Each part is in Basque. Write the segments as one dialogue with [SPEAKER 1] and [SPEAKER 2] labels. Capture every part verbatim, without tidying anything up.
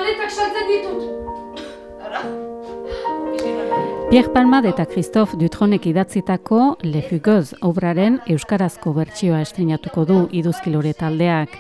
[SPEAKER 1] maletak saltzen ditut. Ara.
[SPEAKER 2] Pierre Palmade eta Christophe Dutronek idatzitako Le Fugueuse obraren euskarazko bertsioa estreinatuko du Iduzkilore taldeak.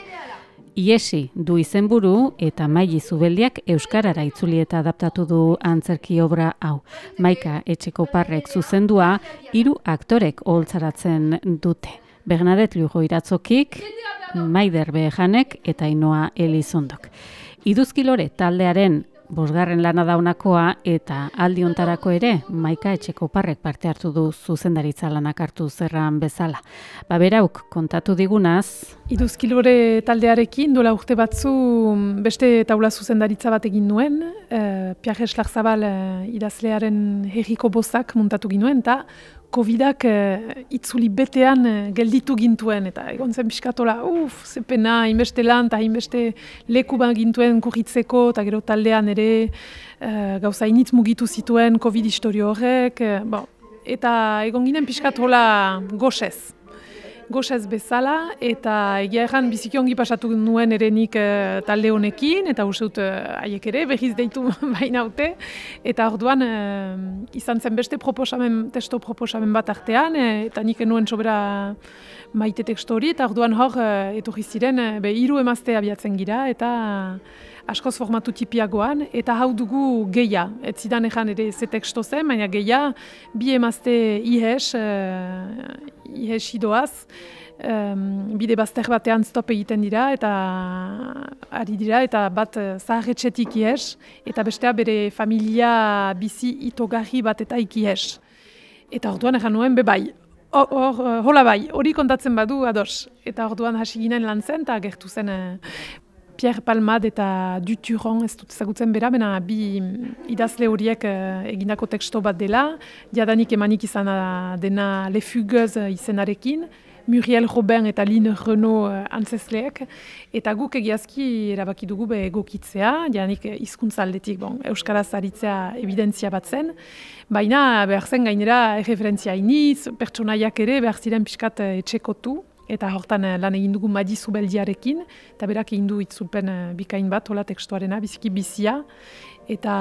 [SPEAKER 2] Iesi du izenburu eta Maili Zubeldiak euskarara itzuli eta adaptatu du antzerki obra hau. Maika Etxekoparrek zuzendua, hiru aktorek oholtzaratzen dute. Bernadette Lujo Iratzokik, Maider Behejanek eta Ainhoa Elizondok. Iduzkilore taldearen bosgarren lana daunakoa eta aldi hontarako ere Maika Etxekoparrek parte hartu du zuzendaritza lanak hartu zerran bezala. Ba berauk kontatu digunaz,
[SPEAKER 3] Iduzkilore taldearekin dola urte batzu beste taula zuzendaritza bat egin nuen, eh, Pierre Eslarzabal eh, idazlearen herriko bozak muntatu ginuen, eta Covidak eh, itzuli betean eh, gelditu gintuen, eta egon zen pixkatola, uff, zepena, hainbeste lan, eta hainbeste leku bat gintuen kurritzeko, eta gero taldean ere eh, gauza initz mugitu zituen Covid historio horrek, eh, bon, eta egon ginen pixkatola goxez. Goxez bezala, eta egia erran biziki ongi pasatu nuen ere nik e, talde honekin, eta uste dut haiek ere berriz deitu bainaute, eta orduan e, izan zen beste proposamen, testo proposamen bat artean, e, eta nik enuen sobera maite teksto hori, eta orduan hor e, etorri ziren e, be hiru emazte abiatzen gira, eta askoz formatu tipiagoan, eta hau dugu geia. Ez zidan ejan ere ze teksto zen, baina geia bi emazte ihes, uh, ihes idoaz, um, bide bazter batean stop egiten dira, eta ari dira, eta bat zaharretxetik ihes, eta bestea bere familia bizi itogarri bat eta ikihes. Eta orduan egan nuen, be bai, hor, hor, hola bai, hori kontatzen badu ados. Eta orduan hasi ginen lan zen, eta gertu zen uh, Pierre Palmade eta Duturon, ez dut ezagutzen bera, bena bi idazle horiek uh, egindako teksto bat dela, jadanik emanik izan dena Le Fugueuse izenarekin, Muriel Robin eta Line Renaud uh, antzesleek, eta guk egiazki erabaki dugu be egokitzea, jadanik hizkuntza aldetik, bon, euskaraz aritzea evidentzia bat zen, baina behar zen gainera erreferentzia iniz, pertsonaiak ere behar ziren pixkat etxekotu, eta hortan lan egin dugu Maili Zubeldiarekin, eta berak egin du itzulpen bikain bat, hola tekstuarena, biziki bizia, eta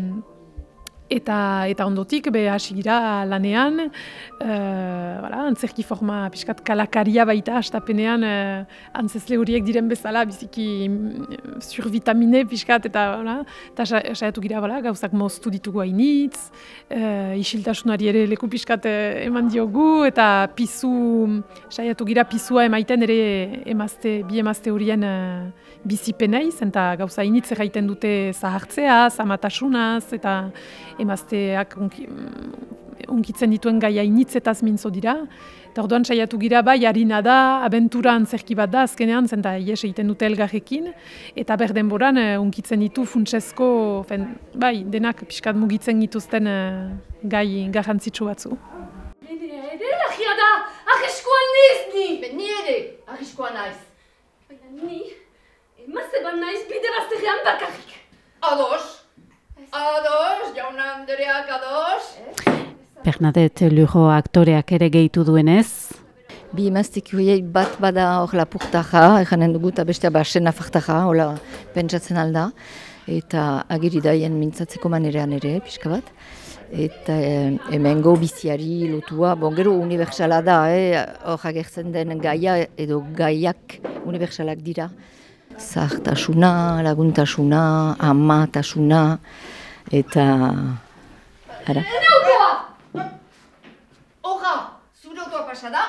[SPEAKER 3] eta eta ondotik be hasi gira lanean, uh, voilà, antzerki forma pixkat kalakaria baita hastapenean uh, antzesle horiek diren bezala biziki survitamine pixkat, eta voilà, eta saiatu gira voilà, gauzak moztu ditugu hainitz, uh, isiltasunari ere leku pixkat uh, eman diogu, eta pizu, saiatu gira pizua emaiten ere emazte, bi emazte horien uh, bizipeneiz, eta gauza hainitz erraiten dute zahartzeaz, amatasunaz, eta emazteak unki, unkitzen dituen gaia initzetaz mintzo dira. Eta orduan saiatu gira bai, harina da, abentura antzerki bat da, azkenean, zenta ies egiten dute elgarrekin, eta berdenboran uh, unkitzen ditu funtsezko, fen, bai, denak pixkat mugitzen dituzten uh, gai garrantzitsu batzu.
[SPEAKER 1] Nire ere lagia da, arriskoan niz ni! Ben ni ere, arriskoan naiz. Baina ni, emazte bat naiz bide bazterrean bakarrik. Ados! Ados, jaun Andreak ados.
[SPEAKER 2] Bernadette Lujo aktoreak ere gehitu duenez.
[SPEAKER 4] Bi emaztek horiek bat bada hor lapurtaja, eganen dugu eta bestea basen afartaja, hola pentsatzen alda. Eta agiri daien mintzatzeko manerean ere, pixka bat. Eta eh, hemengo biziari lotua, bon, gero unibertsala da, eh, hor agertzen den gaia edo gaiak unibertsalak dira. Zahartasuna, laguntasuna, amatasuna, eta... Ara.
[SPEAKER 1] Ene autoa! Horra, zure autoa pasada?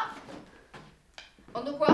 [SPEAKER 1] Ondokoa?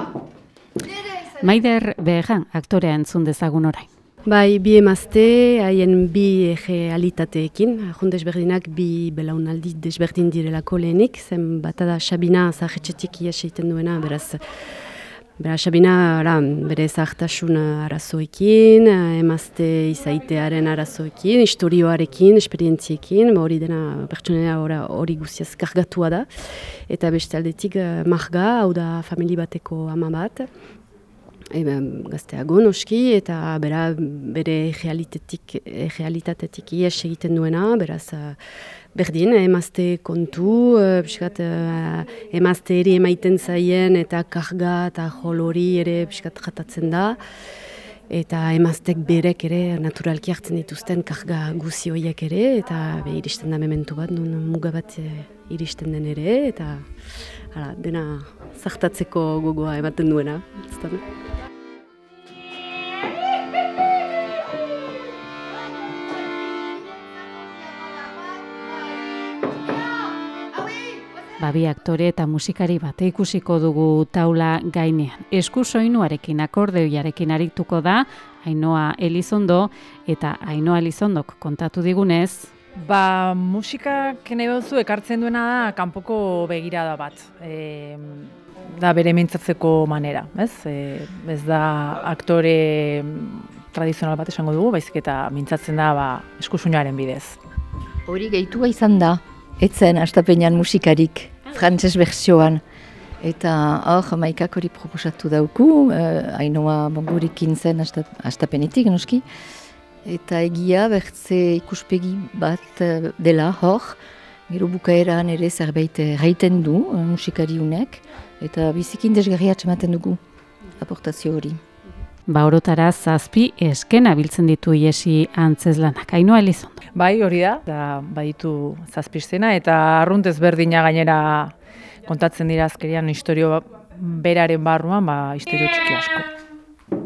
[SPEAKER 2] Maider Behejan aktorea entzun dezagun orain.
[SPEAKER 5] Bai, bi emazte, haien bi realitateekin, ahon desberdinak bi belaunaldi desberdin direlako lehenik, zen batada Sabina zahetxetik ies egiten duena, beraz, Bera, Sabina, ara, bere zahartasun arazoekin, emazte izaitearen arazoekin, historioarekin, esperientziekin, hori dena pertsonea hori guziaz kargatua da. Eta beste aldetik Marga, hau da famili bateko ama bat, e, gazteago noski, eta bera, bere realitatetik, realitatetik ies egiten duena, beraz, berdin, emazte kontu, piskat, emazte ere emaiten zaien eta karga eta jol hori ere piskat jatatzen da. eta emaztek berek ere naturalki hartzen dituzten karga guzi horiek ere, eta be, iristen da mementu bat, nun muga bat e, iristen den ere, eta hala, dena zartatzeko gogoa ematen duena. Zuten.
[SPEAKER 2] Babi aktore eta musikari bate ikusiko dugu taula gainean. Esku soinuarekin, akordeoiarekin arituko da Ainhoa Elizondo, eta Ainhoa Elizondok kontatu digunez.
[SPEAKER 6] Ba, musikak nahi baduzu ekartzen duena da kanpoko begirada bat. E, da bere mintzatzeko manera, ez? E, ez da aktore tradizional bat esango dugu, baizik eta mintzatzen da ba, esku soinuaren bidez.
[SPEAKER 4] Hori gehitua izan da. Etzen astapenean musikarik, frantses bertsioan. Eta hor, Maikak hori proposatu dauku, eh, Ainhoa Bongurekin zen astapenetik, noski. Eta egia bertze ikuspegi bat dela hor, gero bukaeran ere zerbait gaiten du musikari unek, eta bizikin desgarria atxematen dugu aportazio hori.
[SPEAKER 2] Ba orotara zazpi eskena biltzen ditu Iesi Antzezlanak. Ainhoa Elizondo.
[SPEAKER 6] Bai, hori da, da baditu zazpi eszena, eta arrunt ezberdina gainera kontatzen dira azkerian istorio beraren barruan, ba, istorio txiki asko.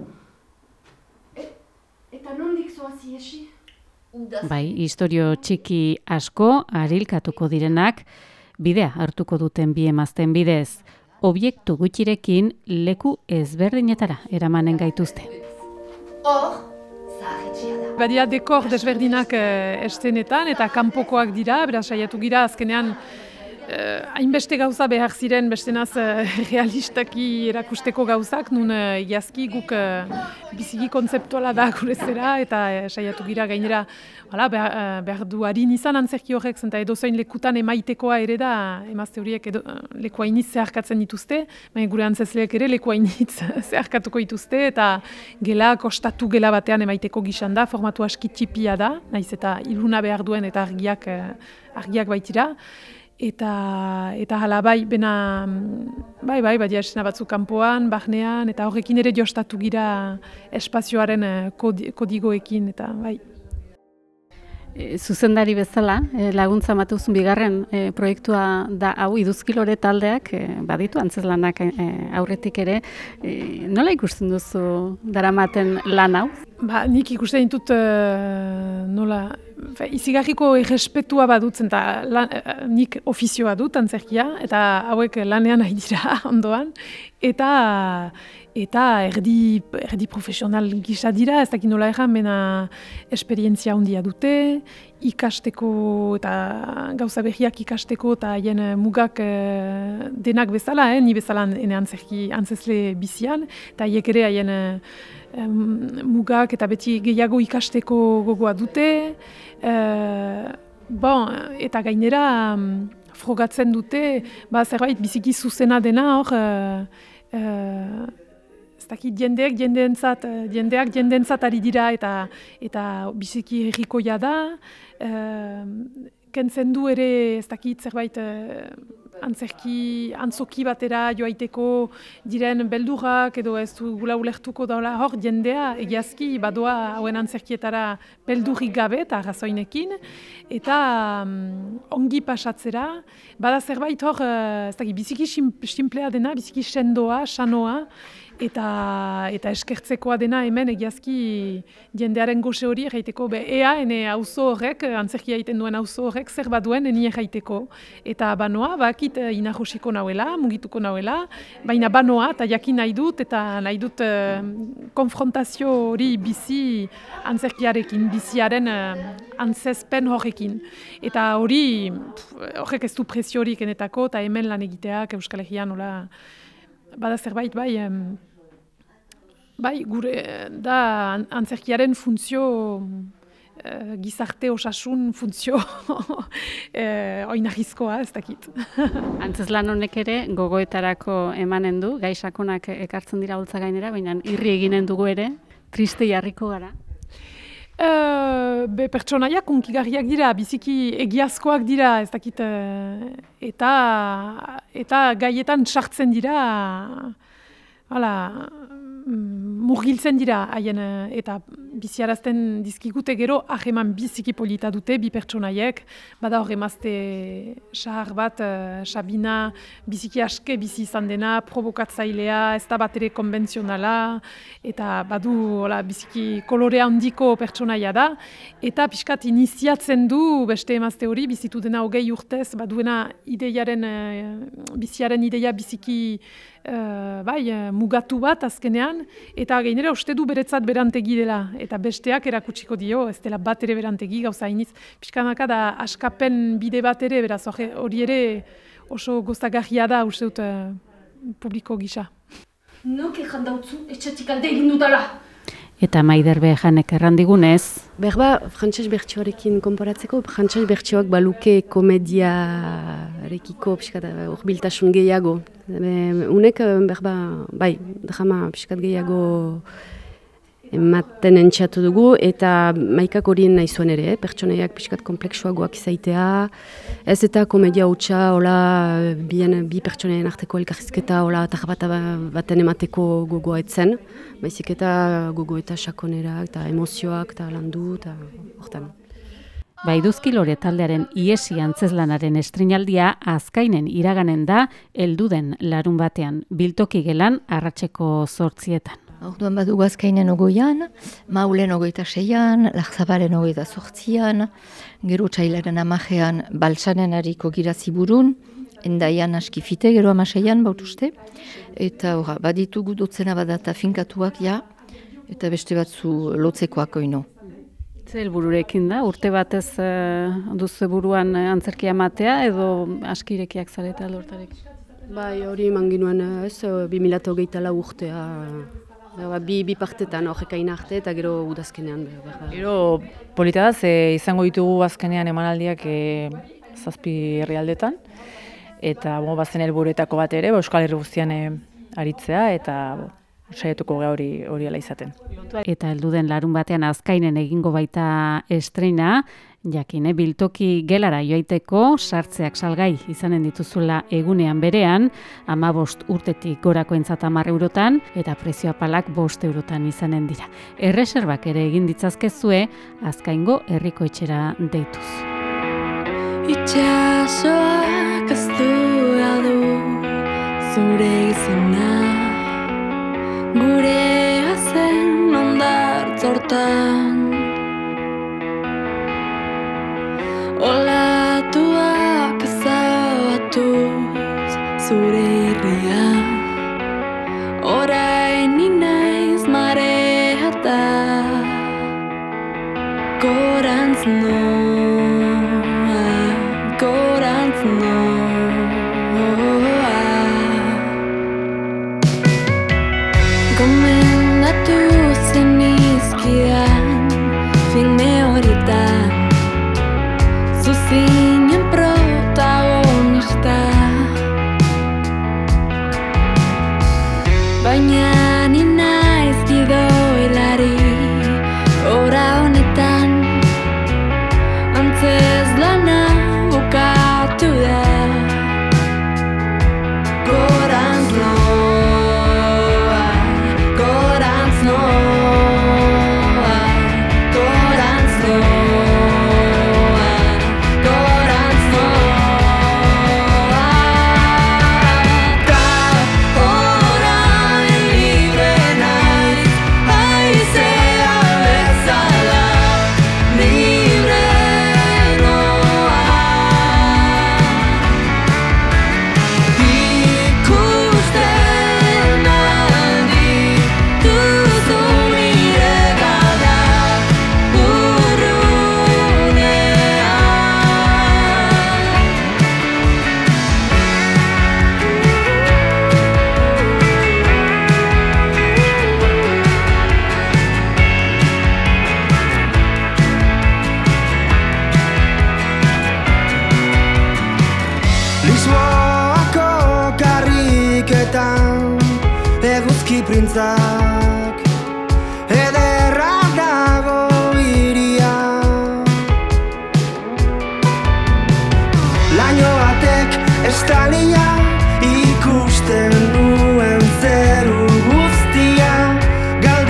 [SPEAKER 1] Eta nondik zoaz Iesi?
[SPEAKER 2] Bai, istorio txiki asko, arilkatuko direnak, bidea hartuko duten bi emazten bidez. Obiektu gutxirekin leku ezberdinetara eramanen gaituzte.
[SPEAKER 1] Hor, zaharretxea da.
[SPEAKER 3] Badia dekor desberdinak eh, estenetan eta kanpokoak dira, beraz saiatu gira azkenean eh, hainbeste gauza behar ziren bestenaz eh, realistaki erakusteko gauzak, nun eh, egiazki guk eh, biziki kontzeptuala da gure zera eta eh, saiatu gira gainera hala, behar, eh, behar du harin izan antzerki horrek, zenta edozein lekutan emaitekoa ere da, emazte horiek edo, leku hainitz zeharkatzen dituzte, baina gure antzezleek ere leku hainitz zeharkatuko dituzte, eta gela kostatu gela batean emaiteko gizan da, formatu aski txipia da, naiz eta iluna behar duen eta argiak, argiak baitira. Eta, eta hala bai, bena, bai, bai, badia esena batzuk kanpoan, barnean, eta horrekin ere jostatu gira espazioaren kodigoekin, eta bai.
[SPEAKER 2] E, zuzendari bezala, e, laguntza matuzun bigarren e, proiektua da hau Iduzkilore taldeak, e, baditu Antzezlanak e, aurretik ere, e, nola ikusten duzu daramaten lan hau?
[SPEAKER 3] Ba, nik ikusten ditut e, nola, izigarriko errespetua badutzen, eta lan, nik ofizioa dut antzerkia, eta hauek lanean nahi dira ondoan, eta eta erdi, erdi profesional gisa dira, ez dakit nola erran, bena esperientzia handia dute, ikasteko eta gauza berriak ikasteko, eta haien mugak eh, denak bezala, eh, ni bezala ene antzerki antzezle bizian, eta haiek ere haien eh, mugak eta beti gehiago ikasteko gogoa dute, eh, bon, eta gainera frogatzen dute, ba, zerbait biziki zuzena dena hor, eh, eh, ez dakit jendeak jendeentzat, jendeak jendeentzat ari dira eta eta biziki herrikoia da, eh, kentzen du ere ez dakit zerbait eh, antzerki, antzoki batera joaiteko diren beldurrak edo ez du gula ulertuko daula hor jendea egiazki badoa hauen antzerkietara beldurrik gabe eta razoinekin eta um, ongi pasatzera, bada zerbait hor ez dakit biziki simplea dena, biziki sendoa, sanoa, eta eta eskertzekoa dena hemen egiazki jendearen goxe hori erraiteko, be ea ene auzo horrek, antzerkia egiten duen auzo horrek zer baduen eni erraiteko. Eta banoa, bakit ina josiko nauela, mugituko nauela, baina banoa eta jakin nahi dut eta nahi dut uh, konfrontazio hori bizi antzerkiarekin, biziaren uh, antzezpen horrekin. Eta hori, horrek ez du presio horik enetako eta hemen lan egiteak Euskal Herrian nola bada zerbait bai, um, bai, gure da antzerkiaren funtzio, uh, gizarte osasun funtzio uh, oinarrizkoa, ez dakit.
[SPEAKER 2] Antzezlan honek ere gogoetarako emanen du, gai sakonak ekartzen dira holtza gainera, baina irri eginen dugu ere, triste jarriko gara.
[SPEAKER 3] Uh, be pertsonaiak unkigarriak dira, biziki egiazkoak dira, ez dakit, uh, eta, eta gaietan sartzen dira, hala, murgiltzen dira haien eta biziarazten dizkigute gero aheman biziki polita dute bi pertsonaiek, bada hor emazte sahar bat, uh, Sabina biziki aske bizi izan dena, provokatzailea, ez da bat ere konbentzionala, eta badu hola, biziki kolorea handiko pertsonaia da, eta pixkat iniziatzen du beste emazte hori, bizitu dena hogei urtez, baduena ideiaren, uh, biziaren ideia biziki Uh, bai, uh, mugatu bat azkenean, eta gainera uste du beretzat berantegi dela, eta besteak erakutsiko dio, ez dela bat ere berantegi, gauza iniz, pixkanaka da askapen bide bat ere, beraz hori ere oso gozagarria da, uste dut, uh, publiko gisa.
[SPEAKER 1] Nok ejan dautzu, etxatik alde egin dudala.
[SPEAKER 2] Eta Maider Bejanek errandigunez.
[SPEAKER 5] Berba, frantses bertsioarekin konparatzeko, frantses bertsioak baluke komediarekiko pixkat urbiltasun gehiago. Unek, berba, bai, drama pixkat gehiago ematen entxatu dugu, eta maikak horien nahi zuen ere, pertsonaiak pixkat kompleksuagoak izaitea, ez eta komedia hutsa, hola, bien, bi pertsonaien arteko elkarrizketa, hola, tarbata baten emateko gogoa etzen, baizik eta gogo eta sakonera, eta emozioak, eta landu, eta hortan.
[SPEAKER 2] Baiduzkilore taldearen iesi antzezlanaren estreinaldia azkainen iraganen da, helduden larun batean, biltoki gelan arratseko zortzietan.
[SPEAKER 4] Orduan badugu azkainen ogoian, Maulen ogoita seian, Larzabalen ogoita zortzian, gero txailaren amajean Baltsanen hariko giraziburun, Endaian askifite, gero amaseian bautuzte, eta ora, baditugu dotzena badata finkatuak ja, eta beste batzu lotzekoak oino.
[SPEAKER 2] Zer helbururekin da, urte batez uh, duzu buruan antzerkia matea edo askirekiak zareta lortarek?
[SPEAKER 5] Bai, hori eman ginuen ez, bi mila hogeita lau urtea. Bi, bi partetan horrekain arte eta gero udazkenean.
[SPEAKER 6] Gero polita da, ze izango ditugu azkenean emanaldiak e, zazpi herrialdetan, eta bo, bazen helburuetako bat ere, bo, Euskal Herri guztian e, aritzea, eta bo, saietuko ga hori hori ala izaten.
[SPEAKER 2] Eta helduden larun batean azkainen egingo baita estreina, jakine biltoki gelara joaiteko sartzeak salgai izanen dituzula egunean berean, hamabost urtetik gorakoentzat hamar eurotan eta prezio apalak bost eurotan izanen dira. Erreserbak ere egin ditzazkezue Azkaingo herriko etxera deituz.
[SPEAKER 7] Itxasoak aztu du zure izena, gure azen ondartzortan. Olatuak ezabatuz zure herria, orain naiz mareata, gorantz noa, gorantz noa. Gomendatu zenizkidan filme horietan, zuzinen protagonista, baina ni naiz gidoilari, ora honetan antzezlana bukatu da. Gorantz noa, gorantz noa, gorantz noa.
[SPEAKER 8] Lisboako karriketan eguzki printzak, ederra dago iria. Laino batek estalia ikusten duen zeru guztia, galde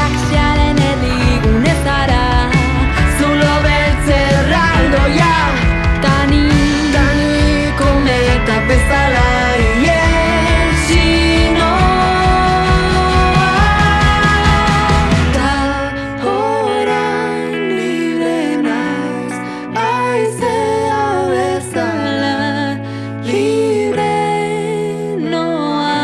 [SPEAKER 7] galaxiaren erdigune zara. Zulo beltzerra aldoia, tani, tani kometa bezala iesi noa. Ta orain libre naiz, haizea bezala libre noa.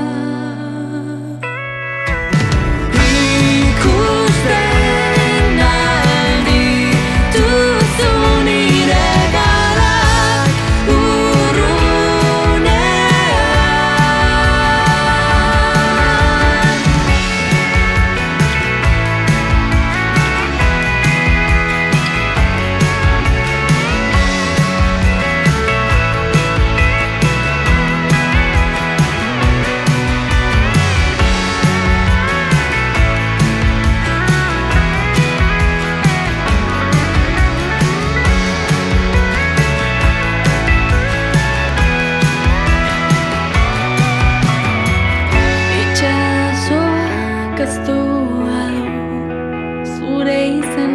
[SPEAKER 7] Ikusten aldituzu nire galak urrunean. Itxasoak ez du hau zure izen